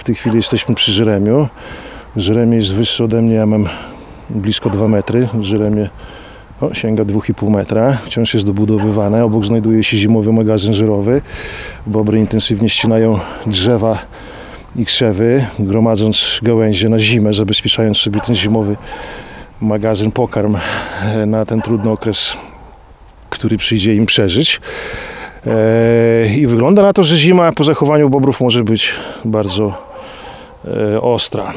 W tej chwili jesteśmy przy Żeremiu. Żeremie jest wyższy ode mnie, ja mam blisko 2 metry. Żeremie sięga 2,5 metra. Wciąż jest dobudowywane. Obok znajduje się zimowy magazyn żerowy. Bobry intensywnie ścinają drzewa i krzewy, gromadząc gałęzie na zimę, zabezpieczając sobie ten zimowy magazyn, pokarm na ten trudny okres, który przyjdzie im przeżyć. I wygląda na to, że zima po zachowaniu bobrów może być bardzo ostra.